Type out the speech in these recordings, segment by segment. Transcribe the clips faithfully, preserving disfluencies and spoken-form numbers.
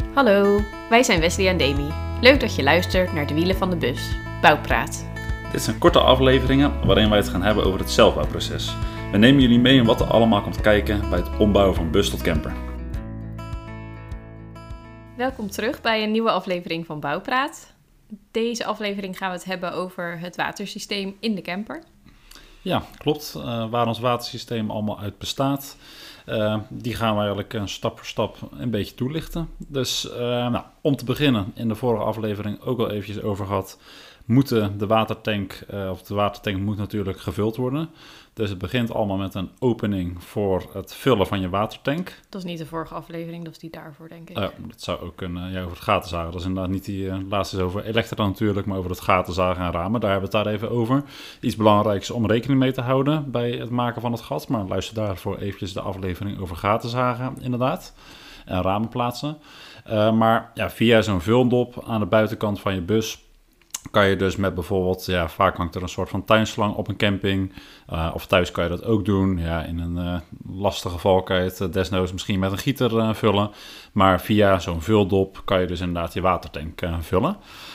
Hallo, wij zijn Wesley en Demi. Leuk dat je luistert naar De Wielen van de Bus, Bouwpraat. Dit zijn korte afleveringen waarin wij het gaan hebben over het zelfbouwproces. We nemen jullie mee in wat er allemaal komt kijken bij het ombouwen van bus tot camper. Welkom terug bij een nieuwe aflevering van Bouwpraat. Deze aflevering gaan we het hebben over het watersysteem in de camper. Ja, klopt. Uh, waar ons watersysteem allemaal uit bestaat. Uh, die gaan we eigenlijk uh, stap voor stap een beetje toelichten. Dus uh, nou, om te beginnen, in de vorige aflevering ook al eventjes over gehad, moeten de watertank, uh, of de watertank moet natuurlijk gevuld worden. Dus het begint allemaal met een opening voor het vullen van je watertank. Dat is niet de vorige aflevering, dat is die daarvoor, denk ik. Uh, dat zou ook kunnen, ja, over het gatenzagen. Dat is inderdaad niet die uh, laatste is over elektra natuurlijk, maar over het gatenzagen en ramen. Daar hebben we het daar even over. Iets belangrijks om rekening mee te houden bij het maken van het gat. Maar luister daarvoor eventjes de aflevering over gatenzagen, inderdaad. En ramen plaatsen. Uh, maar ja, via zo'n vuldop aan de buitenkant van je bus kan je dus met bijvoorbeeld, ja, vaak hangt er een soort van tuinslang op een camping. Uh, of thuis kan je dat ook doen. Ja, in een uh, lastig geval kan je het uh, desnoods misschien met een gieter uh, vullen. Maar via zo'n vuldop kan je dus inderdaad je watertank uh, vullen.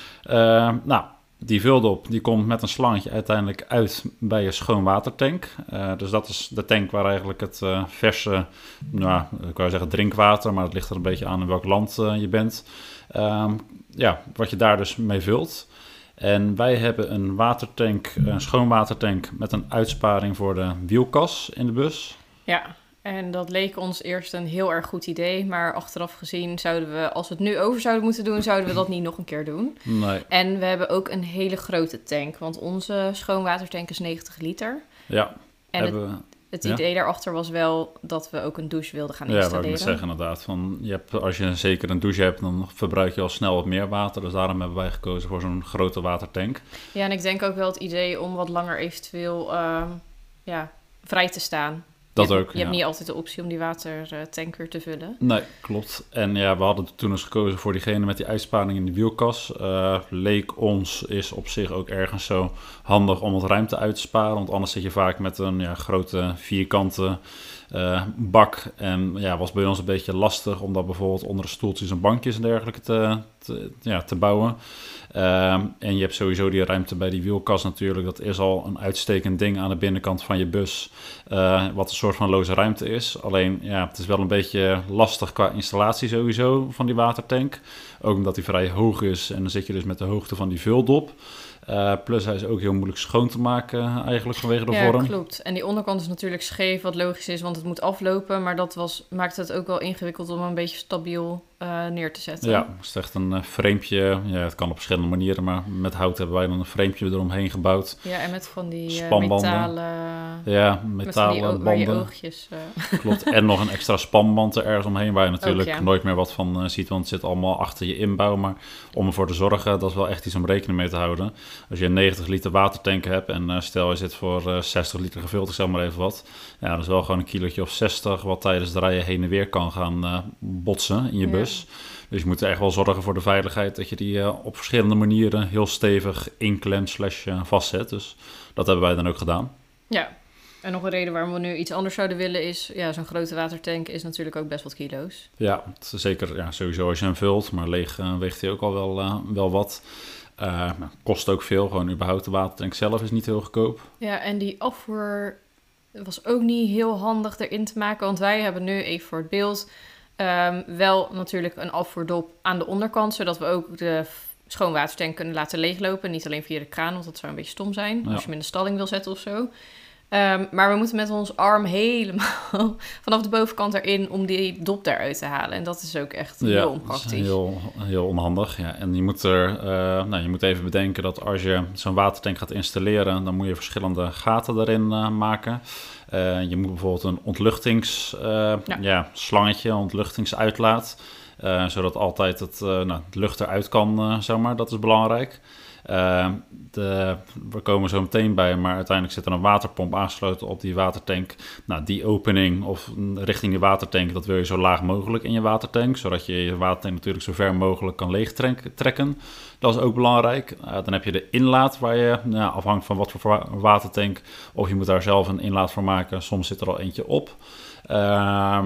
Uh, nou, die vuldop die komt met een slangetje uiteindelijk uit bij je schoon watertank. Uh, dus dat is de tank waar eigenlijk het uh, verse, nou, ik wou zeggen drinkwater, maar het ligt er een beetje aan in welk land uh, je bent. Uh, ja, wat je daar dus mee vult. En wij hebben een watertank, een schoon watertank met een uitsparing voor de wielkas in de bus. Ja, en dat leek ons eerst een heel erg goed idee. Maar achteraf gezien zouden we, als we het nu over zouden moeten doen, zouden we dat niet nog een keer doen. Nee. En we hebben ook een hele grote tank, want onze schoon watertank is negentig liter. Ja, en hebben het, we... Het Ja. idee daarachter was wel dat we ook een douche wilden gaan Ja, installeren. wat ik moet zeggen inderdaad. Van, je hebt, als je zeker een douche hebt, dan verbruik je al snel wat meer water. Dus daarom hebben wij gekozen voor zo'n grote watertank. Ja, en ik denk ook wel het idee om wat langer eventueel uh, ja, vrij te staan. Dat je ook, hebt, Je ja. hebt niet altijd de optie om die watertank weer te vullen. Nee, klopt. En ja, we hadden toen eens gekozen voor diegene met die uitsparing in de wielkas. Uh, leek ons is op zich ook ergens zo handig om wat ruimte uit te sparen. Want anders zit je vaak met een ja, grote vierkante uh, bak. En ja, was bij ons een beetje lastig om dat bijvoorbeeld onder de stoeltjes en bankjes en dergelijke te, te, ja, te bouwen. Uh, en je hebt sowieso die ruimte bij die wielkas natuurlijk. Dat is al een uitstekend ding aan de binnenkant van je bus. Uh, wat een soort van loze ruimte is. Alleen, ja, het is wel een beetje lastig qua installatie sowieso van die watertank. Ook omdat hij vrij hoog is. En dan zit je dus met de hoogte van die vuldop. Uh, plus hij is ook heel moeilijk schoon te maken eigenlijk vanwege de ja, vorm. Ja, klopt. En die onderkant is natuurlijk scheef, wat logisch is, want het moet aflopen. Maar dat was, maakt het ook wel ingewikkeld om hem een beetje stabiel uh, neer te zetten. Ja, het is echt een uh, framepje. Ja, het kan op verschillende manieren, maar met hout hebben wij dan een framepje eromheen gebouwd. Ja, en met van die uh, Spanbanden. metalen... Ja, metalen met die, banden. waar je oogjes... Uh... Klopt, en nog een extra spanband er ergens omheen waar je natuurlijk ook, ja. nooit meer wat van uh, ziet, want het zit allemaal achter je inbouw. Maar om ervoor te zorgen, dat is wel echt iets om rekening mee te houden. Als je een negentig liter watertank hebt en uh, stel je zit voor uh, zestig liter gevuld, ik zeg maar even wat. Ja, dat is wel gewoon een kilootje of zestig wat tijdens het rijden heen en weer kan gaan uh, botsen in je Ja. bus. Dus je moet er echt wel zorgen voor de veiligheid dat je die uh, op verschillende manieren heel stevig inklemt slash uh, vastzet. Dus dat hebben wij dan ook gedaan. Ja, en nog een reden waarom we nu iets anders zouden willen is... Ja, zo'n grote watertank is natuurlijk ook best wat kilo's. Ja, het is zeker ja, sowieso als je hem vult, maar leeg uh, weegt hij ook al wel, uh, wel wat. Uh, nou, kost ook veel, gewoon überhaupt de watertank zelf is niet heel goedkoop. Ja, en die afvoer was ook niet heel handig erin te maken. Want wij hebben nu, even voor het beeld, um, wel natuurlijk een afvoerdop aan de onderkant. Zodat we ook de schoonwatertank kunnen laten leeglopen. Niet alleen via de kraan, want dat zou een beetje stom zijn. Ja. Als je hem in de stalling wil zetten of zo. Um, maar we moeten met ons arm helemaal vanaf de bovenkant erin om die dop daaruit te halen. En dat is ook echt Ja, heel onpraktisch. dat is heel, heel onhandig. Ja. En je moet, er, uh, nou, je moet even bedenken dat als je zo'n watertank gaat installeren, dan moet je verschillende gaten erin uh, maken. Uh, je moet bijvoorbeeld een ontluchtings, uh, ja. Ja, slangetje, een ontluchtingsuitlaat. Uh, zodat altijd het, uh, nou, de lucht eruit kan, uh, zeg maar. Dat is belangrijk. Uh, de, we komen zo meteen bij, maar uiteindelijk zit er een waterpomp aangesloten op die watertank. Nou, die opening of richting die watertank, dat wil je zo laag mogelijk in je watertank, zodat je je watertank natuurlijk zo ver mogelijk kan leegtrekken. Dat is ook belangrijk. Uh, dan heb je de inlaat, waar je, nou, afhankelijk van wat voor watertank, of je moet daar zelf een inlaat voor maken. Soms zit er al eentje op. Uh,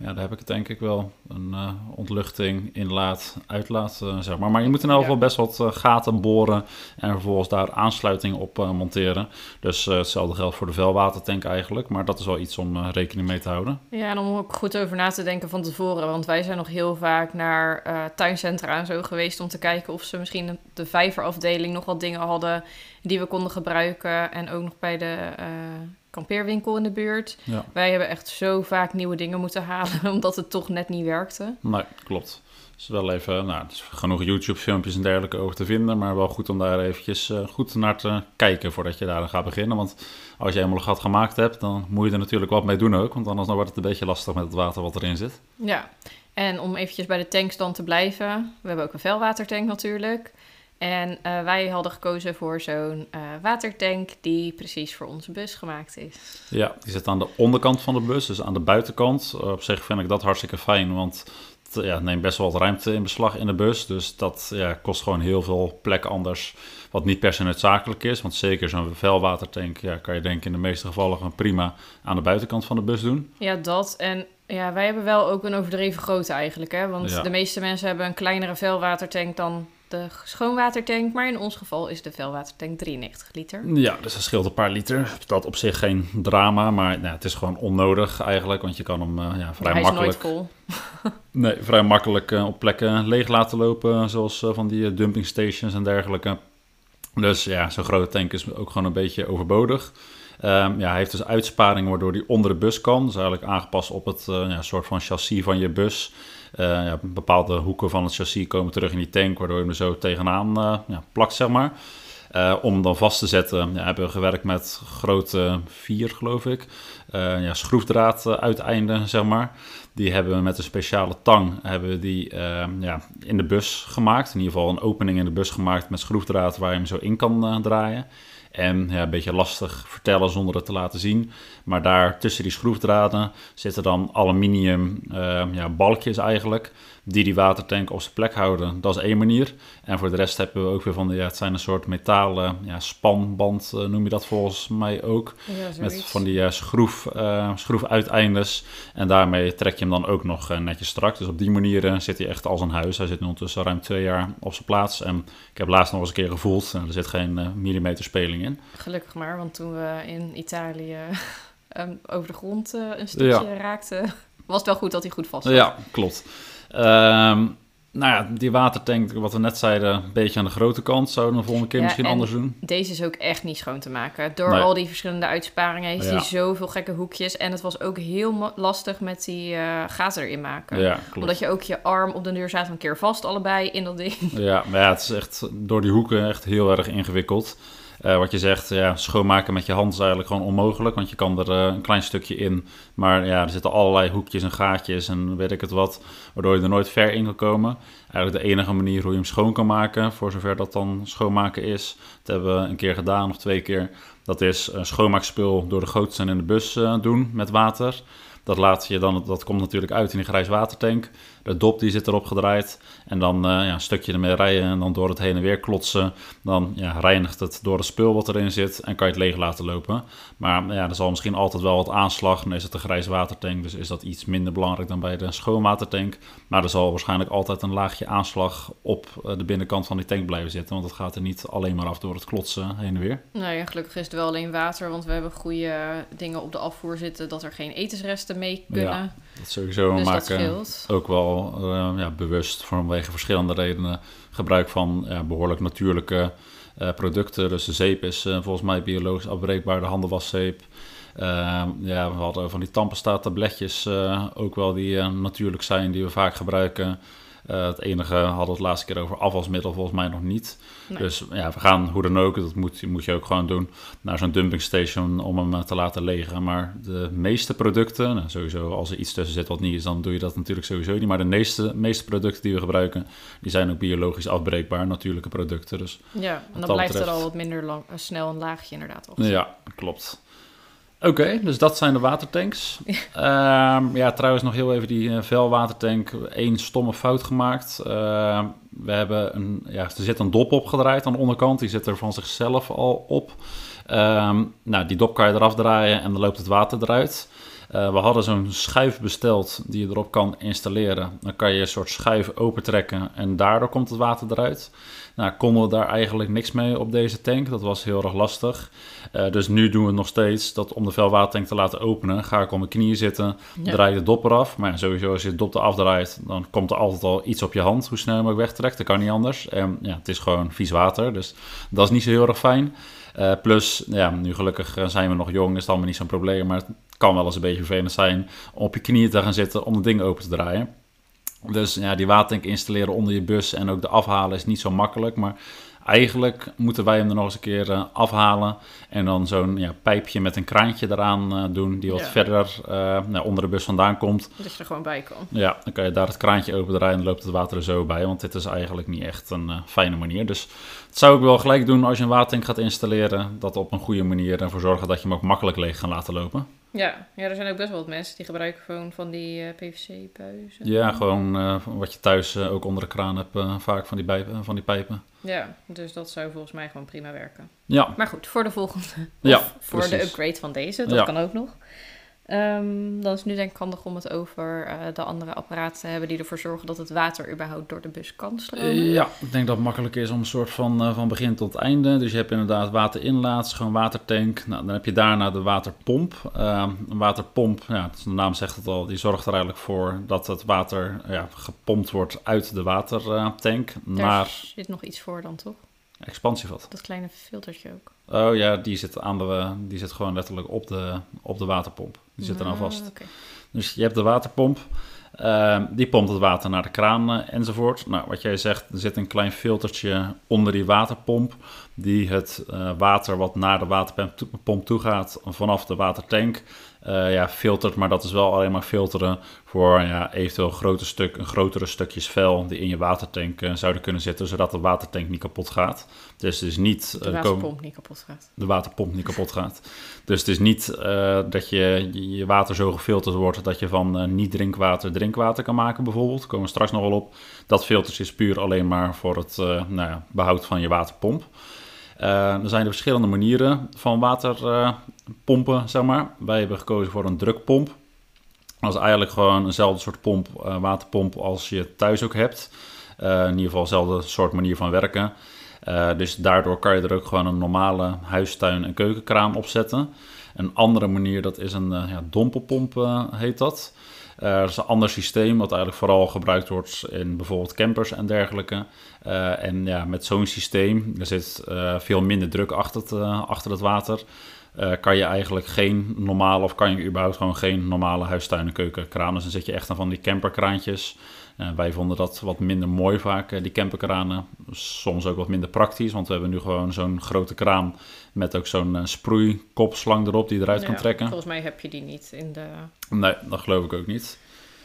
ja, daar heb ik het denk ik wel. Een uh, ontluchting, inlaat, uitlaat, uh, zeg maar. Maar je moet in elk geval best wat uh, gaten boren en vervolgens daar aansluiting op uh, monteren. Dus uh, hetzelfde geldt voor de vuilwatertank eigenlijk. Maar dat is wel iets om uh, rekening mee te houden. Ja, en om ook goed over na te denken van tevoren. Want wij zijn nog heel vaak naar uh, tuincentra en zo geweest om te kijken of ze misschien de vijverafdeling nog wat dingen hadden die we konden gebruiken. En ook nog bij de uh, kampeerwinkel in de buurt. Ja. Wij hebben echt zo vaak nieuwe dingen moeten halen, omdat het toch net niet werkte. Nee, klopt. Dus wel even, nou, er is genoeg YouTube-filmpjes en dergelijke over te vinden, maar wel goed om daar eventjes uh, goed naar te kijken voordat je daar gaat beginnen. Want als je eenmaal een gat gemaakt hebt, dan moet je er natuurlijk wat mee doen ook, want anders dan wordt het een beetje lastig met het water wat erin zit. Ja, en om eventjes bij de tankstand te blijven, we hebben ook een vuilwatertank natuurlijk. En uh, wij hadden gekozen voor zo'n uh, watertank die precies voor onze bus gemaakt is. Ja, die zit aan de onderkant van de bus, dus aan de buitenkant. Uh, op zich vind ik dat hartstikke fijn, want het ja, neemt best wel wat ruimte in beslag in de bus. Dus dat ja, kost gewoon heel veel plek anders, wat niet per se noodzakelijk is. Want zeker zo'n vuilwatertank ja, kan je denk ik in de meeste gevallen gewoon prima aan de buitenkant van de bus doen. Ja, dat. En ja, wij hebben wel ook een overdreven grootte eigenlijk. Hè? Want ja. de meeste mensen hebben een kleinere vuilwatertank dan de schoonwatertank, maar in ons geval is de vuilwatertank drieënnegentig liter. Ja, dus dat scheelt een paar liter. Dat op zich geen drama, maar nou, het is gewoon onnodig eigenlijk, want je kan hem uh, ja, vrij Hij makkelijk... is nooit vol. nee, vrij makkelijk uh, op plekken leeg laten lopen, zoals uh, van die uh, dumping stations en dergelijke. Dus ja, zo'n grote tank is ook gewoon een beetje overbodig. Um, ja, hij heeft dus uitsparingen waardoor hij onder de bus kan. Dus eigenlijk aangepast op het uh, ja, soort van chassis van je bus. Uh, ja, bepaalde hoeken van het chassis komen terug in die tank, waardoor je hem er zo tegenaan uh, ja, plakt, zeg maar. Uh, om hem dan vast te zetten, ja, hebben we gewerkt met grote vier, geloof ik. Uh, ja, schroefdraad uh, uiteinden, zeg maar. Die hebben we met een speciale tang hebben we die, uh, ja, in de bus gemaakt. In ieder geval een opening in de bus gemaakt met schroefdraad waar je hem zo in kan uh, draaien. En ja, een beetje lastig vertellen zonder het te laten zien. Maar daar tussen die schroefdraden zitten dan aluminium uh, ja, balkjes eigenlijk, die die watertank op zijn plek houden. Dat is één manier. En voor de rest hebben we ook weer van, de, ja, het zijn een soort metalen ja, spanband, uh, noem je dat volgens mij ook. Ja, met van die uh, schroef, uh, schroefuiteindes. En daarmee trek je hem dan ook nog uh, netjes strak. Dus op die manier uh, zit hij echt als een huis. Hij zit nu ondertussen ruim twee jaar op zijn plaats. En ik heb laatst nog eens een keer gevoeld. Uh, er zit geen uh, millimeter speling in. Gelukkig maar, want toen we in Italië um, over de grond uh, een stukje ja. raakten, was het wel goed dat hij goed vast zat. Ja, klopt. Um, nou ja, die watertank, wat we net zeiden, een beetje aan de grote kant. Zouden we de volgende keer ja, misschien anders doen. Deze is ook echt niet schoon te maken. Door nee. al die verschillende uitsparingen heeft ja. hij zoveel gekke hoekjes. En het was ook heel mo- lastig met die uh, gaten erin maken. Ja, klopt. Omdat je ook je arm op de deur zaten een keer vast, allebei in dat ding. Ja, maar ja, het is echt door die hoeken echt heel erg ingewikkeld. Uh, wat je zegt, ja, schoonmaken met je hand is eigenlijk gewoon onmogelijk, want je kan er uh, een klein stukje in. Maar ja, er zitten allerlei hoekjes en gaatjes en weet ik het wat, waardoor je er nooit ver in kan komen. Eigenlijk de enige manier hoe je hem schoon kan maken, voor zover dat dan schoonmaken is, dat hebben we een keer gedaan of twee keer. Dat is een schoonmaakspul door de gootsteen in de bus uh, doen met water. Dat laat je dan, dat komt natuurlijk uit in die grijs watertank. De dop die zit erop gedraaid. En dan uh, ja, een stukje ermee rijden en dan door het heen en weer klotsen. Dan ja, reinigt het door het spul wat erin zit en kan je het leeg laten lopen. Maar ja, er zal misschien altijd wel wat aanslag. Dan is het een grijs watertank, dus is dat iets minder belangrijk dan bij de schoonwatertank. Maar er zal waarschijnlijk altijd een laagje aanslag op de binnenkant van die tank blijven zitten. Want het gaat er niet alleen maar af door het klotsen heen en weer. Nee, gelukkig is het wel alleen water, want we hebben goede dingen op de afvoer zitten dat er geen etensresten mee kunnen. Ja, dat sowieso. Dus maken dat ook wel uh, ja, bewust vanwege verschillende redenen gebruik van ja, behoorlijk natuurlijke uh, producten. Dus de zeep is uh, volgens mij biologisch afbreekbaar, de handenwaszeep. Uh, ja, we hadden van die tandpasta tabletjes uh, ook wel die uh, natuurlijk zijn, die we vaak gebruiken. Uh, het enige hadden we het laatste keer over afwasmiddel, volgens mij nog niet. Nee. Dus ja, we gaan hoe dan ook, dat moet, moet je ook gewoon doen, naar zo'n dumping station om hem uh, te laten legen. Maar de meeste producten, nou, sowieso als er iets tussen zit wat niet is, dan doe je dat natuurlijk sowieso niet. Maar de meeste, meeste producten die we gebruiken, die zijn ook biologisch afbreekbaar, natuurlijke producten. Dus ja, en dan blijft betreft... er al wat minder lang, uh, snel een laagje inderdaad op. Ja, klopt. Oké, okay, dus dat zijn de watertanks. uh, ja, trouwens nog heel even die uh, vuilwatertank. Eén stomme fout gemaakt. Uh, we hebben een, ja, er zit een dop opgedraaid aan de onderkant. Die zit er van zichzelf al op. Uh, nou, die dop kan je eraf draaien en dan loopt het water eruit. Uh, we hadden zo'n schuif besteld die je erop kan installeren. Dan kan je een soort schuif opentrekken en daardoor komt het water eruit. Nou, konden we daar eigenlijk niks mee op deze tank. Dat was heel erg lastig. Uh, dus nu doen we het nog steeds dat om de vuilwatertank te laten openen, ga ik op mijn knieën zitten, ja. draai de dop eraf. Maar ja, sowieso als je de dop eraf draait, dan komt er altijd al iets op je hand, hoe snel je hem ook wegtrekt. Dat kan niet anders. En ja, het is gewoon vies water, dus dat is niet zo heel erg fijn. Uh, plus, ja, nu gelukkig zijn we nog jong, is het allemaal niet zo'n probleem. Maar het kan wel eens een beetje vervelend zijn om op je knieën te gaan zitten om het ding open te draaien. Dus ja, die watertank installeren onder je bus en ook de afhalen is niet zo makkelijk. Maar eigenlijk moeten wij hem er nog eens een keer uh, afhalen. En dan zo'n ja, pijpje met een kraantje eraan uh, doen die wat ja. verder uh, nou, onder de bus vandaan komt. Dat je er gewoon bij kan. Ja, dan kan je daar het kraantje open draaien en dan loopt het water er zo bij. Want dit is eigenlijk niet echt een uh, fijne manier. Dus dat zou ik wel gelijk doen als je een watertank gaat installeren. Dat op een goede manier ervoor zorgen dat je hem ook makkelijk leeg gaat laten lopen. Ja, ja, er zijn ook best wel wat mensen die gebruiken gewoon van die uh, P V C-buizen. Ja, gewoon uh, wat je thuis uh, ook onder de kraan hebt, uh, vaak van die, bij, uh, van die pijpen. Ja, dus dat zou volgens mij gewoon prima werken. Ja. Maar goed, voor de volgende. Ja, of voor precies. de upgrade van deze, dat ja. kan ook nog. Um, dan is het nu denk ik handig om het over uh, de andere apparaten te hebben die ervoor zorgen dat het water überhaupt door de bus kan stromen. Ja, ik denk dat het makkelijk is om een soort van, uh, van begin tot einde. Dus je hebt inderdaad waterinlaat, gewoon watertank. Nou, dan heb je daarna de waterpomp. Uh, een waterpomp, ja, de naam zegt het al, die zorgt er eigenlijk voor dat het water ja, gepompt wordt uit de watertank. Daar naar... zit nog iets voor dan, toch? Expansievat. Dat kleine filtertje ook. Oh ja, die zit, aan de, die zit gewoon letterlijk op de, op de waterpomp. Die zit er nou vast. Okay. Dus je hebt de waterpomp. Uh, die pompt het water naar de kraan uh, enzovoort. Nou, wat jij zegt, er zit een klein filtertje onder die waterpomp. Die het uh, water wat naar de waterpomp toe gaat vanaf de watertank uh, ja, filtert. Maar dat is wel alleen maar filteren voor ja, eventueel grote stuk, grotere stukjes vuil die in je watertank uh, zouden kunnen zitten. Zodat de watertank niet kapot gaat. Dus het is niet... De waterpomp uh, niet kapot gaat. De waterpomp niet kapot gaat. Dus het is niet uh, dat je, je water zo gefilterd wordt dat je van uh, niet drinkwater drinkwater kan maken bijvoorbeeld. Daar komen we straks nog wel op. Dat filtertje is puur alleen maar voor het uh, nou ja, behoud van je waterpomp. Uh, er zijn er verschillende manieren van waterpompen, uh, zeg maar. Wij hebben gekozen voor een drukpomp. Dat is eigenlijk gewoon eenzelfde soort pomp, uh, waterpomp als je thuis ook hebt. Uh, in ieder geval dezelfde soort manier van werken. Uh, dus daardoor kan je er ook gewoon een normale huistuin- en keukenkraan op zetten. Een andere manier, dat is een uh, ja, dompelpomp uh, heet dat. Uh, dat is een ander systeem wat eigenlijk vooral gebruikt wordt in bijvoorbeeld campers en dergelijke. Uh, en ja, met zo'n systeem, er zit uh, veel minder druk achter het, uh, achter het water. Uh, kan je eigenlijk geen normale, of kan je überhaupt gewoon geen normale huistuin- en keukenkraan. Dus dan zit je echt aan van die camperkraantjes. Uh, wij vonden dat wat minder mooi vaak, uh, die camperkranen. Soms ook wat minder praktisch, want we hebben nu gewoon zo'n grote kraan met ook zo'n uh, sproeikopslang erop die eruit ja, kan trekken. Volgens mij heb je die niet in de... Nee, dat geloof ik ook niet.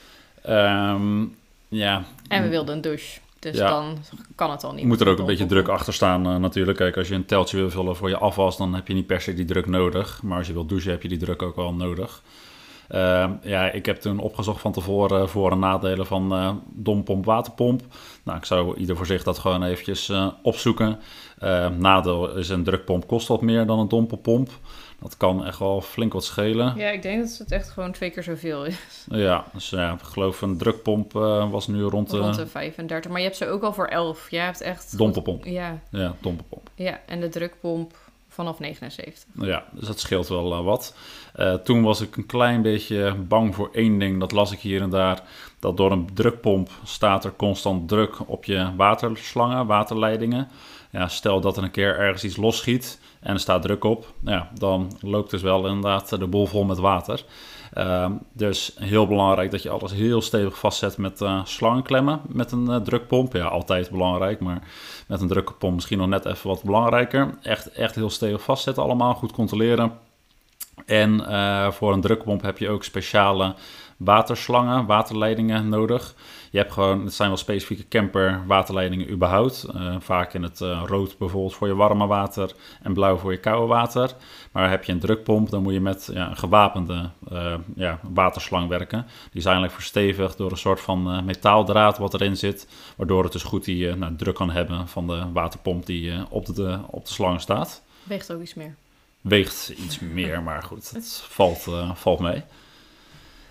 Um, ja. En we wilden een douche. Dus ja, dan kan het al niet. Moet er ook een beetje druk achter staan uh, natuurlijk. Kijk, als je een teltje wil vullen voor je afwas, dan heb je niet per se die druk nodig. Maar als je wilt douchen, heb je die druk ook wel nodig. Uh, ja, ik heb toen opgezocht van tevoren uh, voor- en nadelen van uh, dompomp, waterpomp. Nou, ik zou ieder voor zich dat gewoon eventjes uh, opzoeken. Uh, nadeel is een drukpomp kost wat meer dan een dompelpomp. Dat kan echt wel flink wat schelen. Ja, ik denk dat het echt gewoon twee keer zoveel is. Ja, dus ja, ik geloof een drukpomp uh, was nu rond de... Rond de vijfendertig, maar je hebt ze ook al voor elf. Je hebt echt... Dompelpomp. Ja. Ja, dompelpomp. Ja, en de drukpomp vanaf negenenzeventig. Ja, dus dat scheelt wel uh, wat. Uh, toen was ik een klein beetje bang voor één ding. Dat las ik hier en daar. Dat door een drukpomp staat er constant druk op je waterslangen, waterleidingen. Ja, stel dat er een keer ergens iets losschiet en er staat druk op. Ja, dan loopt dus wel inderdaad de boel vol met water. Uh, dus heel belangrijk dat je alles heel stevig vastzet met uh, slangenklemmen met een uh, drukpomp. Ja, altijd belangrijk, maar met een drukpomp misschien nog net even wat belangrijker. Echt, echt heel stevig vastzetten allemaal, goed controleren. En uh, voor een drukpomp heb je ook speciale waterslangen, waterleidingen nodig. Je hebt gewoon, het zijn wel specifieke camper waterleidingen überhaupt. Uh, vaak in het uh, rood bijvoorbeeld voor je warme water en blauw voor je koude water. Maar heb je een drukpomp, dan moet je met ja, een gewapende uh, ja, waterslang werken. Die is eigenlijk verstevigd door een soort van uh, metaaldraad wat erin zit. Waardoor het dus goed die uh, nou, druk kan hebben van de waterpomp die uh, op, de, op de slang staat. Weegt ook iets meer. Weegt iets meer, maar goed, het valt, uh, valt mee.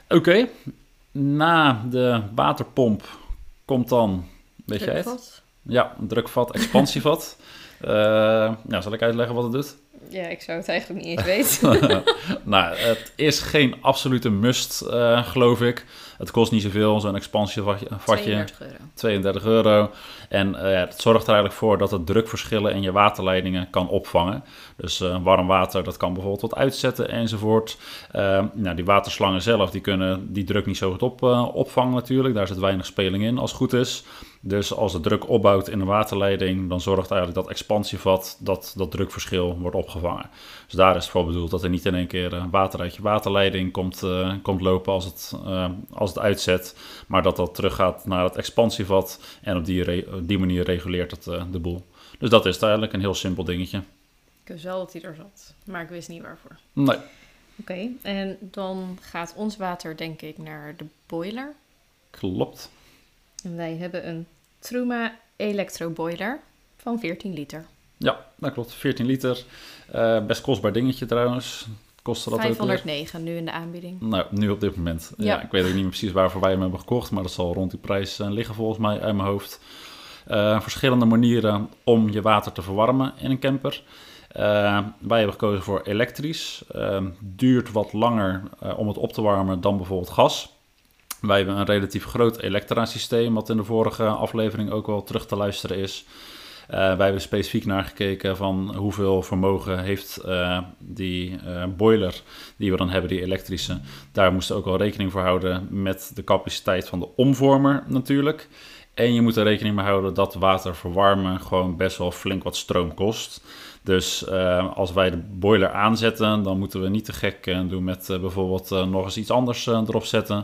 Oké, okay. Na de waterpomp komt dan, weet jij het? Ja, een drukvat, expansievat. uh, nou, zal ik uitleggen wat het doet? Ja, ik zou het eigenlijk niet eens weten. Nou, het is geen absolute must, uh, geloof ik. Het kost niet zoveel, zo'n expansievatje. tweeëndertig euro. tweeëndertig euro. En uh, het zorgt er eigenlijk voor dat het drukverschillen in je waterleidingen kan opvangen. Dus uh, warm water, dat kan bijvoorbeeld wat uitzetten enzovoort. Uh, nou, die waterslangen zelf, die kunnen die druk niet zo goed op, uh, opvangen natuurlijk. Daar zit weinig speling in, als het goed is. Dus als de druk opbouwt in de waterleiding, dan zorgt eigenlijk dat expansievat dat dat drukverschil wordt opgevangen. Dus daar is het voor bedoeld dat er niet in één keer water uit je waterleiding komt, uh, komt lopen als het, uh, als het uitzet, maar dat dat teruggaat naar het expansievat en op die, re- op die manier reguleert het uh, de boel. Dus dat is eigenlijk een heel simpel dingetje. Ik wist wel dat hij er zat, maar ik wist niet waarvoor. Nee. Oké, okay, en dan gaat ons water denk ik naar de boiler. Klopt. En wij hebben een Truma Electro Boiler van veertien liter. Ja, dat klopt. veertien liter. Uh, best kostbaar dingetje trouwens. Kostte dat vijfhonderdnegen nu in de aanbieding. Nou, nu op dit moment. Ja. Ja, ik weet ook niet meer precies waarvoor wij hem hebben gekocht, maar dat zal rond die prijs uh, liggen volgens mij uit mijn hoofd. Uh, verschillende manieren om je water te verwarmen in een camper. Uh, wij hebben gekozen voor elektrisch. Uh, duurt wat langer uh, om het op te warmen dan bijvoorbeeld gas. Wij hebben een relatief groot elektra-systeem, wat in de vorige aflevering ook wel terug te luisteren is. Uh, wij hebben specifiek naar gekeken van hoeveel vermogen heeft uh, die uh, boiler die we dan hebben, die elektrische. Daar moesten we ook wel rekening voor houden met de capaciteit van de omvormer natuurlijk. En je moet er rekening mee houden dat water verwarmen gewoon best wel flink wat stroom kost. Dus uh, als wij de boiler aanzetten, dan moeten we niet te gek uh, doen met uh, bijvoorbeeld uh, nog eens iets anders uh, erop zetten.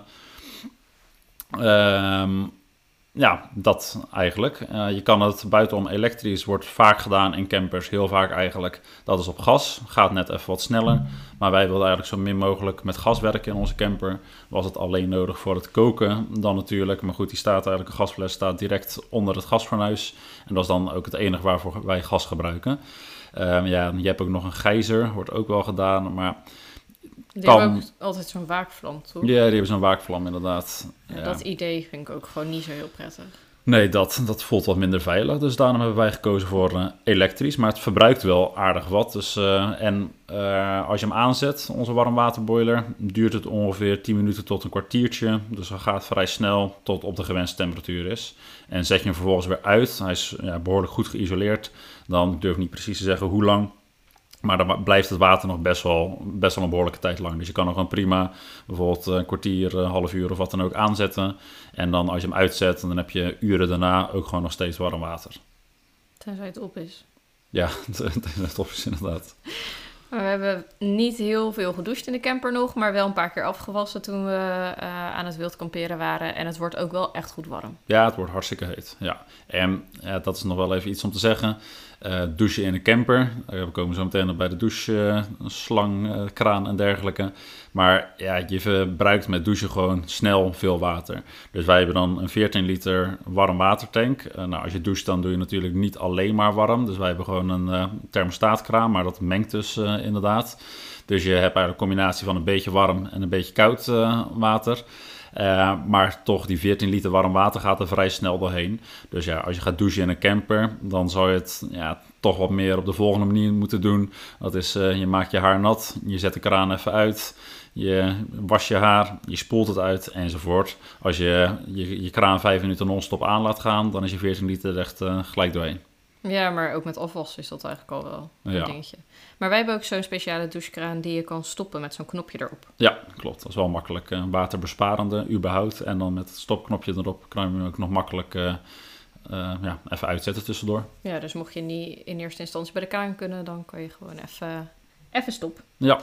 Um, ja, dat eigenlijk. Uh, je kan het buitenom elektrisch, wordt vaak gedaan in campers, heel vaak eigenlijk. Dat is op gas, gaat net even wat sneller. Maar wij wilden eigenlijk zo min mogelijk met gas werken in onze camper. Was het alleen nodig voor het koken dan natuurlijk. Maar goed, die staat eigenlijk, een gasfles staat direct onder het gasfornuis. En dat is dan ook het enige waarvoor wij gas gebruiken. Um, ja, je hebt ook nog een gijzer, wordt ook wel gedaan, maar... Die kan... hebben ook altijd zo'n waakvlam, toch? Ja, die hebben zo'n waakvlam inderdaad. Ja, ja. Dat idee vind ik ook gewoon niet zo heel prettig. Nee, dat, dat voelt wat minder veilig. Dus daarom hebben wij gekozen voor uh, elektrisch. Maar het verbruikt wel aardig wat. Dus, uh, en uh, als je hem aanzet, onze warmwaterboiler, duurt het ongeveer tien minuten tot een kwartiertje. Dus dat gaat vrij snel tot op de gewenste temperatuur is. En zet je hem vervolgens weer uit. Hij is ja, behoorlijk goed geïsoleerd. Dan durf ik niet precies te zeggen hoe lang. Maar dan blijft het water nog best wel, best wel een behoorlijke tijd lang. Dus je kan nog een prima, bijvoorbeeld een kwartier, een half uur of wat dan ook aanzetten. En dan als je hem uitzet, dan heb je uren daarna ook gewoon nog steeds warm water. Tenzij het op is. Ja, tenzij het op is inderdaad. We hebben niet heel veel gedoucht in de camper nog, maar wel een paar keer afgewassen toen we uh, aan het wild kamperen waren. En het wordt ook wel echt goed warm. Ja, het wordt hartstikke heet. Ja. En ja, dat is nog wel even iets om te zeggen. Uh, douchen in een camper. Uh, we komen zo meteen nog bij de doucheslang, uh, kraan en dergelijke. Maar ja, je verbruikt met douchen gewoon snel veel water. Dus wij hebben dan een veertien liter warm watertank. Uh, nou, als je doucht, dan doe je natuurlijk niet alleen maar warm. Dus wij hebben gewoon een uh, thermostaatkraan, maar dat mengt dus uh, inderdaad. Dus je hebt eigenlijk een combinatie van een beetje warm en een beetje koud uh, water. Uh, maar toch, die veertien liter warm water gaat er vrij snel doorheen. Dus ja, als je gaat douchen in een camper, dan zou je het ja, toch wat meer op de volgende manier moeten doen. Dat is, uh, je maakt je haar nat, je zet de kraan even uit, je wast je haar, je spoelt het uit enzovoort. Als je je, je kraan vijf minuten non-stop aan laat gaan, dan is je veertien liter echt uh, gelijk doorheen. Ja, maar ook met afwas is dat eigenlijk al wel een ja. dingetje. Maar wij hebben ook zo'n speciale douchekraan die je kan stoppen met zo'n knopje erop. Ja, klopt. Dat is wel makkelijk. Uh, waterbesparende, überhaupt. En dan met het stopknopje erop kan je hem ook nog makkelijk uh, uh, ja, even uitzetten tussendoor. Ja, dus mocht je niet in eerste instantie bij de kraan kunnen, dan kan je gewoon even, even stoppen. Ja.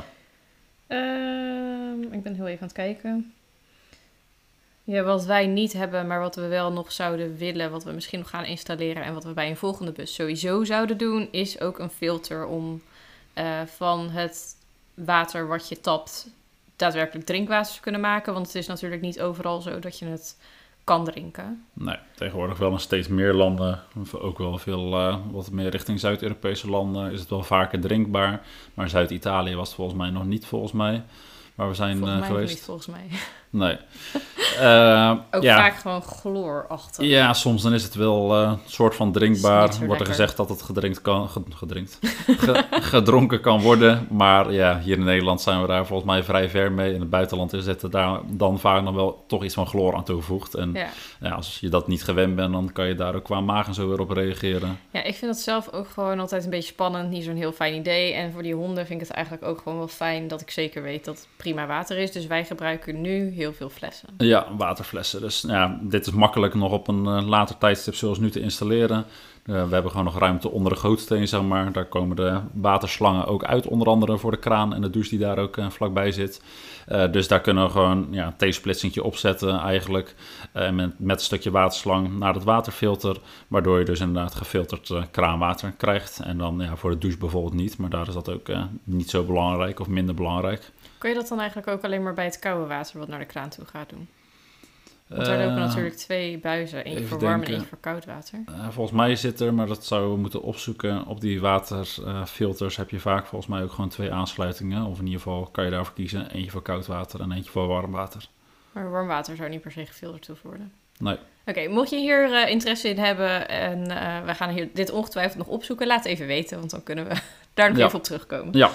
Uh, ik ben heel even aan het kijken. Ja, wat wij niet hebben, maar wat we wel nog zouden willen, wat we misschien nog gaan installeren en wat we bij een volgende bus sowieso zouden doen, is ook een filter om uh, van het water wat je tapt daadwerkelijk drinkwater te kunnen maken. Want het is natuurlijk niet overal zo dat je het kan drinken. Nee, tegenwoordig wel in steeds meer landen, ook wel veel uh, wat meer richting Zuid-Europese landen, is het wel vaker drinkbaar. Maar Zuid-Italië was het volgens mij nog niet, volgens mij. waar we zijn volgens uh, mij geweest. Niet, volgens mij. Nee. Uh, Ook ja. vaak gewoon chloorachtig. Ja, soms dan is het wel een uh, soort van drinkbaar. Wordt er lekker. gezegd dat het gedrinkt kan, gedrinkt, ge, gedronken kan worden. Maar ja, hier in Nederland zijn we daar volgens mij vrij ver mee. In het buitenland is het daar dan vaak nog wel toch iets van chloor aan toegevoegd. En ja. Ja, als je dat niet gewend bent, dan kan je daar ook qua maag en zo weer op reageren. Ja, ik vind het zelf ook gewoon altijd een beetje spannend. Niet zo'n heel fijn idee. En voor die honden vind ik het eigenlijk ook gewoon wel fijn dat ik zeker weet dat het prima water is. Dus wij gebruiken nu heel veel flessen. Ja, waterflessen. Dus ja, dit is makkelijk nog op een uh, later tijdstip zoals nu te installeren. Uh, we hebben gewoon nog ruimte onder de gootsteen, zeg maar. Daar komen de waterslangen ook uit, onder andere voor de kraan en de douche die daar ook uh, vlakbij zit. Uh, dus daar kunnen we gewoon ja, een T-splitsingje opzetten eigenlijk. Uh, met, met een stukje waterslang naar het waterfilter. Waardoor je dus inderdaad gefilterd uh, kraanwater krijgt. En dan ja, voor de douche bijvoorbeeld niet. Maar daar is dat ook uh, niet zo belangrijk of minder belangrijk. Kun je dat dan eigenlijk ook alleen maar bij het koude water wat naar de kraan toe gaat doen? Want daar lopen uh, natuurlijk twee buizen. Eén voor warm denken. En één voor koud water. Uh, volgens mij zit er, maar dat zouden we moeten opzoeken. Op die waterfilters uh, heb je vaak volgens mij ook gewoon twee aansluitingen. Of in ieder geval kan je daarvoor kiezen. Eentje voor koud water en eentje voor warm water. Maar warm water zou niet per se gefilterd hoeven worden. Nee. Oké, okay, mocht je hier uh, interesse in hebben en uh, wij gaan hier dit ongetwijfeld nog opzoeken, laat even weten, want dan kunnen we daar nog ja. even op terugkomen. Ja.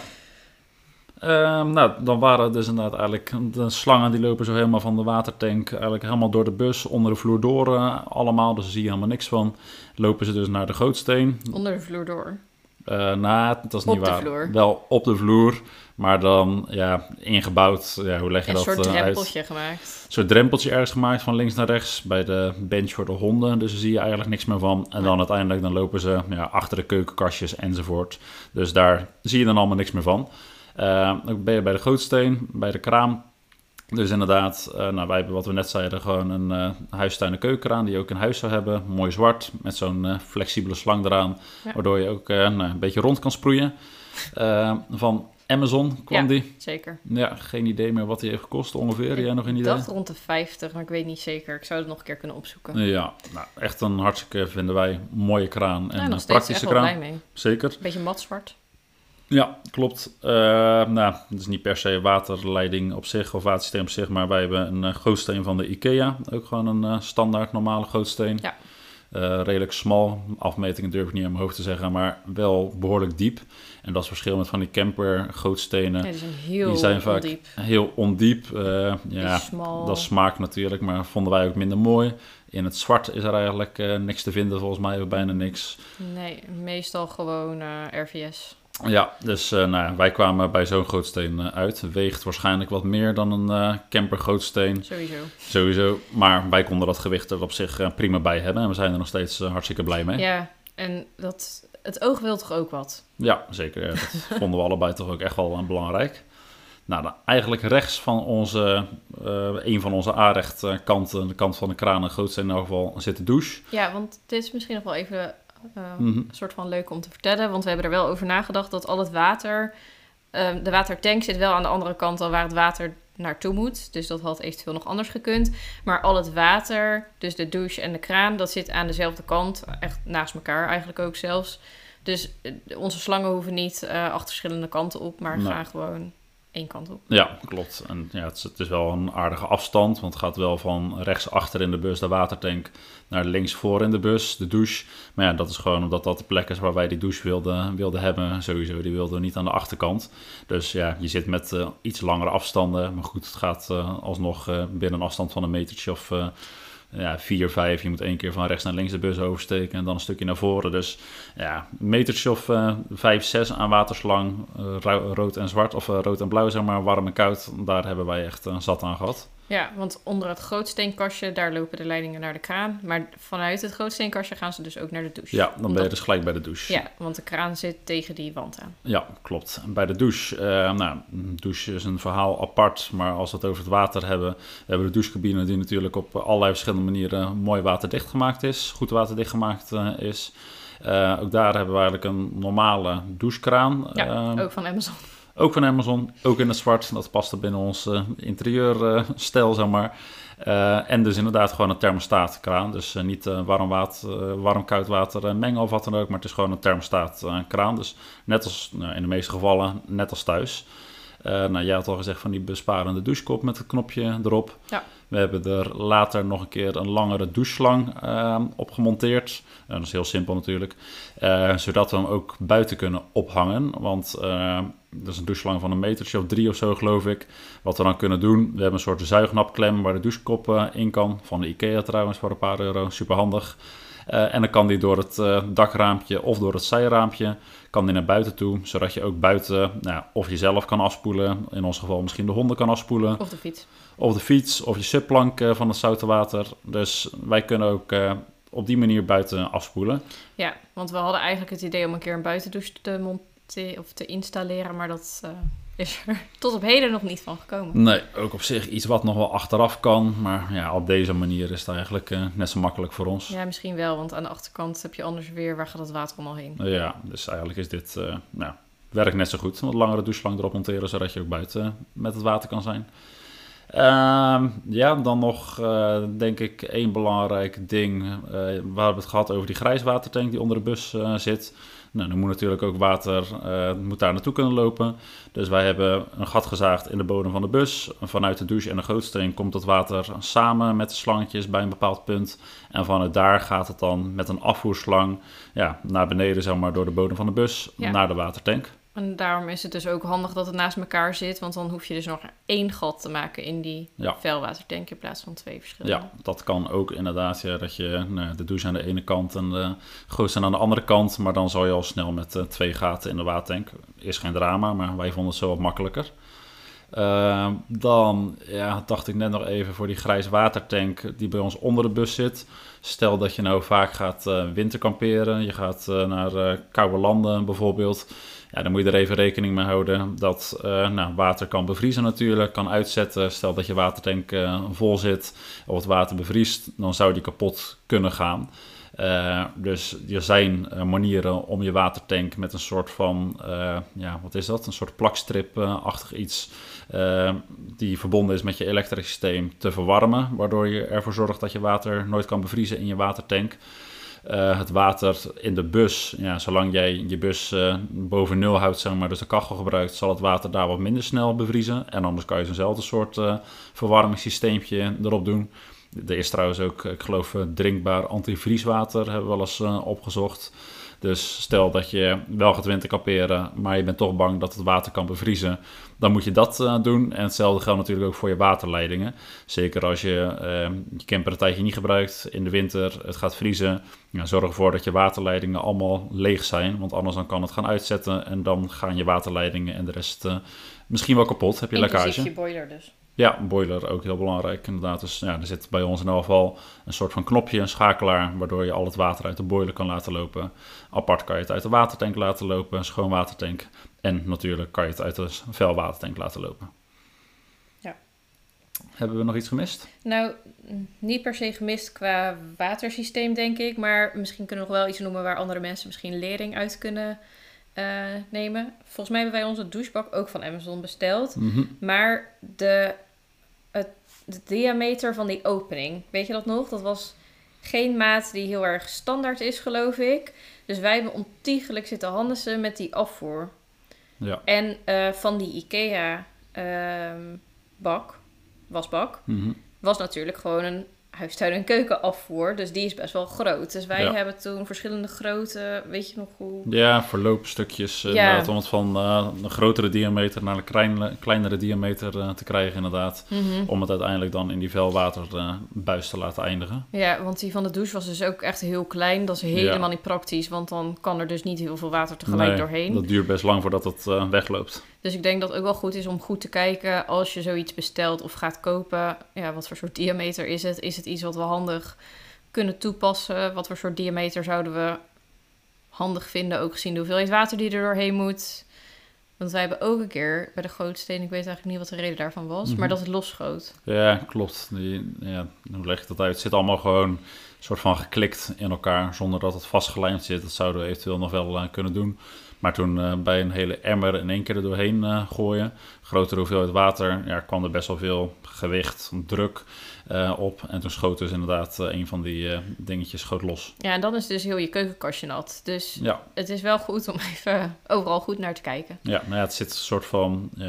Uh, nou, dan waren dus inderdaad eigenlijk de slangen die lopen zo helemaal van de watertank eigenlijk helemaal door de bus, onder de vloer door uh, allemaal, dus daar zie je helemaal niks van. Lopen ze dus naar de gootsteen. Onder de vloer door? Uh, nou, dat is niet op waar. De vloer. Wel op de vloer, maar dan ja, ingebouwd, ja, hoe leg je een dat uit? Een soort drempeltje uh, gemaakt. Een soort drempeltje ergens gemaakt van links naar rechts bij de bench voor de honden. Dus daar zie je eigenlijk niks meer van. En dan uiteindelijk dan lopen ze ja, achter de keukenkastjes enzovoort. Dus daar zie je dan allemaal niks meer van. Uh, dan ben je bij de gootsteen, bij de kraan. Dus inderdaad, uh, nou, wij hebben wat we net zeiden, gewoon een uh, huistuin- en keukenkraan die je ook in huis zou hebben. Mooi zwart, met zo'n uh, flexibele slang eraan, ja. Waardoor je ook uh, nou, een beetje rond kan sproeien. Uh, van Amazon kwam ja, die. Zeker. Ja, geen idee meer wat die heeft gekost ongeveer. Jij nog een idee? Ik dacht rond de vijftig, maar ik weet niet zeker. Ik zou het nog een keer kunnen opzoeken. Ja, nou, echt een hartstikke, vinden wij, mooie kraan en ja, nog een praktische kraan. Blij mee. Zeker. Beetje matzwart. Ja, klopt. Uh, nou, het is niet per se waterleiding op zich of watersysteem op zich, maar wij hebben een uh, gootsteen van de IKEA. Ook gewoon een uh, standaard normale gootsteen. Ja. Uh, redelijk smal. Afmetingen durf ik niet aan mijn hoofd te zeggen, maar wel behoorlijk diep. En dat is het verschil met van die camper gootstenen. Ja, die zijn heel die zijn vaak ondiep. heel ondiep. Uh, ja, dat smaakt natuurlijk, maar vonden wij ook minder mooi. In het zwart is er eigenlijk uh, niks te vinden, volgens mij ook bijna niks. Nee, meestal gewoon uh, R V S. Ja, dus uh, nou ja, wij kwamen bij zo'n gootsteen uh, uit. Weegt waarschijnlijk wat meer dan een uh, camper gootsteen. Sowieso. Sowieso. Maar wij konden dat gewicht er op zich uh, prima bij hebben. En we zijn er nog steeds uh, hartstikke blij mee. Ja, en dat, het oog wil toch ook wat? Ja, zeker. Ja, dat vonden we allebei toch ook echt wel uh, belangrijk. Nou, dan eigenlijk rechts van onze, uh, een van onze aanrecht uh, kanten, de kant van de kraan en gootsteen in elk geval, zit de douche. Ja, want dit is misschien nog wel even... Uh, mm-hmm. Een soort van leuk om te vertellen, want we hebben er wel over nagedacht dat al het water, uh, de watertank zit wel aan de andere kant al waar het water naartoe moet, dus dat had eventueel nog anders gekund, maar al het water, dus de douche en de kraan, dat zit aan dezelfde kant, echt naast elkaar eigenlijk ook zelfs, dus uh, onze slangen hoeven niet uh, acht verschillende kanten op, maar nee. gaan gewoon één kant op. Ja, klopt. En ja, het is, het is wel een aardige afstand, want het gaat wel van rechts achter in de bus, de watertank, naar links voor in de bus, de douche. Maar ja, dat is gewoon omdat dat de plek is waar wij die douche wilden, wilden hebben. Sowieso, die wilden we niet aan de achterkant. Dus ja, je zit met uh, iets langere afstanden. Maar goed, het gaat uh, alsnog uh, binnen een afstand van een metertje of... Uh, Ja, vier, vijf. Je moet één keer van rechts naar links de bus oversteken en dan een stukje naar voren. Dus ja, een metertje of uh, vijf, zes aan waterslang. Uh, rood en zwart, of uh, rood en blauw zeg maar, warm en koud. Daar hebben wij echt uh, zat aan gehad. Ja, want onder het grootsteenkastje, daar lopen de leidingen naar de kraan. Maar vanuit het grootsteenkastje gaan ze dus ook naar de douche. Ja, dan ben je Omdat... dus gelijk bij de douche. Ja, want de kraan zit tegen die wand aan. Ja, klopt. En bij de douche, uh, nou, een douche is een verhaal apart. Maar als we het over het water hebben, we hebben de douchecabine die natuurlijk op allerlei verschillende manieren mooi waterdicht gemaakt is. Goed waterdicht gemaakt uh, is. Uh, ook daar hebben we eigenlijk een normale douchekraan. Ja, uh, ook van Amazon. Ook van Amazon, ook in het zwart. Dat paste binnen ons uh, interieurstijl, uh, zeg maar. Uh, en dus inderdaad gewoon een thermostaatkraan. Dus uh, niet uh, warm water, uh, warm koud water uh, mengen of wat dan ook. Maar het is gewoon een thermostaatkraan. Uh, dus net als, uh, in de meeste gevallen, net als thuis. Uh, nou, jij had al gezegd van die besparende douchekop met het knopje erop. Ja. We hebben er later nog een keer een langere doucheslang uh, op gemonteerd. Uh, dat is heel simpel natuurlijk. Uh, zodat we hem ook buiten kunnen ophangen. Want uh, dat is een doucheslang van een metertje of drie of zo, geloof ik. Wat we dan kunnen doen, we hebben een soort zuignapklem waar de douchekop uh, in kan. Van de IKEA trouwens, voor een paar euro. Super handig. Uh, en dan kan die door het uh, dakraampje of door het zijraampje kan die naar buiten toe, zodat je ook buiten nou, of jezelf kan afspoelen, in ons geval misschien de honden kan afspoelen. Of de fiets. Of de fiets, of je subplank uh, van het zoute water. Dus wij kunnen ook uh, op die manier buiten afspoelen. Ja, want we hadden eigenlijk het idee om een keer een buitendouche te monteren of te installeren, maar dat uh, is er tot op heden nog niet van gekomen. Nee, ook op zich iets wat nog wel achteraf kan, maar ja, op deze manier is het eigenlijk uh, net zo makkelijk voor ons. Ja, misschien wel, want aan de achterkant heb je anders weer, waar gaat het water allemaal heen? Uh, ja, dus eigenlijk is dit, uh, nou, werkt net zo goed. Een wat langere doucheslang erop monteren, zodat je ook buiten met het water kan zijn. Uh, ja, dan nog uh, denk ik één belangrijk ding. Uh, we hebben het gehad over die grijswatertank die onder de bus uh, zit. Nou, dan moet natuurlijk ook water uh, moet daar naartoe kunnen lopen. Dus wij hebben een gat gezaagd in de bodem van de bus. Vanuit de douche en de gootsteen komt dat water samen met de slangetjes bij een bepaald punt. En vanuit daar gaat het dan met een afvoerslang ja, naar beneden, zeg maar, door de bodem van de bus ja. naar de watertank. En daarom is het dus ook handig dat het naast elkaar zit. Want dan hoef je dus nog één gat te maken in die ja. vuilwatertank in plaats van twee verschillende. Ja, dat kan ook inderdaad. Ja, dat je nou, de douche aan de ene kant en de gootsteen aan de andere kant. Maar dan zal je al snel met uh, twee gaten in de watertank. Is geen drama, maar wij vonden het zo wat makkelijker. Uh, dan ja, dacht ik net nog even voor die grijs watertank die bij ons onder de bus zit. Stel dat je nou vaak gaat uh, winterkamperen. Je gaat uh, naar uh, koude landen bijvoorbeeld. Ja, dan moet je er even rekening mee houden dat uh, nou, water kan bevriezen natuurlijk, kan uitzetten. Stel dat je watertank uh, vol zit of het water bevriest, dan zou die kapot kunnen gaan. Uh, dus er zijn uh, manieren om je watertank met een soort van, uh, ja, wat is dat? Een soort plakstrip-achtig iets uh, die verbonden is met je elektrisch systeem te verwarmen, waardoor je ervoor zorgt dat je water nooit kan bevriezen in je watertank. Uh, het water in de bus, ja, zolang jij je bus uh, boven nul houdt, zeg maar, dus de kachel gebruikt, zal het water daar wat minder snel bevriezen. En anders kan je zo'nzelfde soort uh, verwarmingssysteempje erop doen. Er is trouwens ook, ik geloof, uh, drinkbaar antivrieswater, hebben we wel eens uh, opgezocht. Dus stel dat je wel gaat winterkamperen, maar je bent toch bang dat het water kan bevriezen, dan moet je dat uh, doen. En hetzelfde geldt natuurlijk ook voor je waterleidingen. Zeker als je uh, je camper een tijdje niet gebruikt in de winter, het gaat vriezen. Ja, zorg ervoor dat je waterleidingen allemaal leeg zijn, want anders dan kan het gaan uitzetten en dan gaan je waterleidingen en de rest uh, misschien wel kapot. Heb je Inclusief lekkage. je boiler dus. Ja, een boiler ook heel belangrijk inderdaad. Dus ja, er zit bij ons in elk geval een soort van knopje, een schakelaar, waardoor je al het water uit de boiler kan laten lopen. Apart kan je het uit de watertank laten lopen, schoon watertank. En natuurlijk kan je het uit de vuilwatertank laten lopen. Ja. Hebben we nog iets gemist? Nou, niet per se gemist qua watersysteem, denk ik. Maar misschien kunnen we nog wel iets noemen waar andere mensen misschien lering uit kunnen uh, nemen. Volgens mij hebben wij onze douchebak ook van Amazon besteld. Mm-hmm. Maar de, het, de diameter van die opening, weet je dat nog? Dat was geen maat die heel erg standaard is, geloof ik. Dus wij hebben ontiegelijk zitten handelen met die afvoer. Ja. En uh, van die IKEA uh, bak, wasbak, Mm-hmm. was natuurlijk gewoon een huistuin- en keukenafvoer. Dus die is best wel groot. Dus wij Ja. hebben toen verschillende grootte, weet je nog hoe... Ja, verloopstukjes Ja. inderdaad, om het van uh, een grotere diameter naar een kleine, kleinere diameter uh, te krijgen inderdaad. Mm-hmm. Om het uiteindelijk dan in die vuilwaterbuis te laten eindigen. Ja, want die van de douche was dus ook echt heel klein. Dat is helemaal Ja. niet praktisch, want dan kan er dus niet heel veel water tegelijk Nee, doorheen. dat duurt best lang voordat het uh, wegloopt. Dus ik denk dat het ook wel goed is om goed te kijken als je zoiets bestelt of gaat kopen. Ja, wat voor soort diameter is het? Is het iets wat we handig kunnen toepassen? Wat voor soort diameter zouden we handig vinden, ook gezien de hoeveelheid water die er doorheen moet? Want wij hebben ook een keer bij de gootsteen, ik weet eigenlijk niet wat de reden daarvan was, Mm-hmm. maar dat het losschoot. Ja, klopt. Die, ja, hoe leg ik dat uit? Het zit allemaal gewoon een soort van geklikt in elkaar, zonder dat het vastgelijmd zit. Dat zouden we eventueel nog wel uh, kunnen doen. Maar toen uh, bij een hele emmer in één keer er doorheen uh, gooien, grotere hoeveelheid water, ja, kwam er best wel veel gewicht, druk uh, op. En toen schoot dus inderdaad uh, een van die uh, dingetjes schoot los. Ja, en dan is dus heel je keukenkastje nat. Dus Ja. het is wel goed om even overal goed naar te kijken. Ja, nou ja, het zit een soort van ja,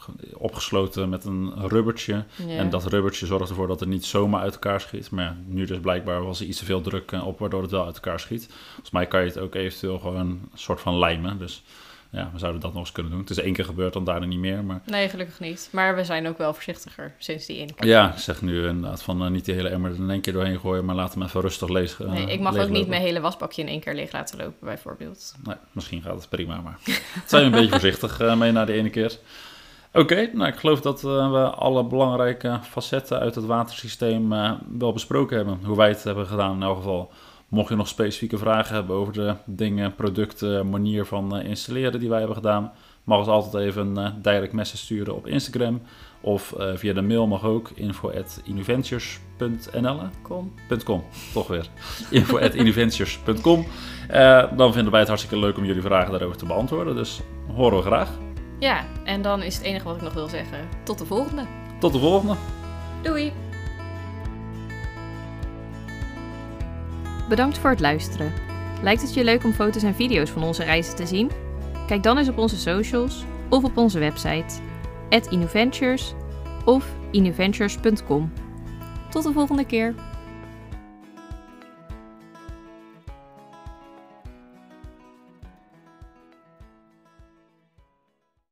opgesloten met een rubbertje. Ja. En dat rubbertje zorgt ervoor dat het niet zomaar uit elkaar schiet. Maar ja, nu dus blijkbaar was er iets te veel druk op, waardoor het wel uit elkaar schiet. Volgens mij kan je het ook eventueel gewoon een soort van lijmen. Dus ja, we zouden dat nog eens kunnen doen. Het is één keer gebeurd, dan daarna niet meer. Maar... Nee, gelukkig niet. Maar we zijn ook wel voorzichtiger sinds die ene keer. Ja, ik zeg nu inderdaad van uh, niet die hele emmer er in één keer doorheen gooien, maar laat hem even rustig leeg uh, Nee, ik mag ook leeglopen. niet mijn hele wasbakje in één keer leeg laten lopen, bijvoorbeeld. Nee, misschien gaat het prima, maar zijn we een beetje voorzichtig uh, mee na de ene keer. Oké, okay, nou ik geloof dat uh, we alle belangrijke facetten uit het watersysteem uh, wel besproken hebben. Hoe wij het hebben gedaan in elk geval. Mocht je nog specifieke vragen hebben over de dingen, producten, manier van uh, installeren die wij hebben gedaan, mag ons altijd even een uh, direct message sturen op Instagram. Of uh, via de mail mag ook, info at innoventures punt n l. Kom. .com, toch weer. info at innoventures punt com. Uh, dan vinden wij het hartstikke leuk om jullie vragen daarover te beantwoorden. Dus horen we graag. Ja, en dan is het enige wat ik nog wil zeggen. Tot de volgende. Tot de volgende. Doei. Bedankt voor het luisteren. Lijkt het je leuk om foto's en video's van onze reizen te zien? Kijk dan eens op onze socials of op onze website at innoventures of innoventures punt com. Tot de volgende keer.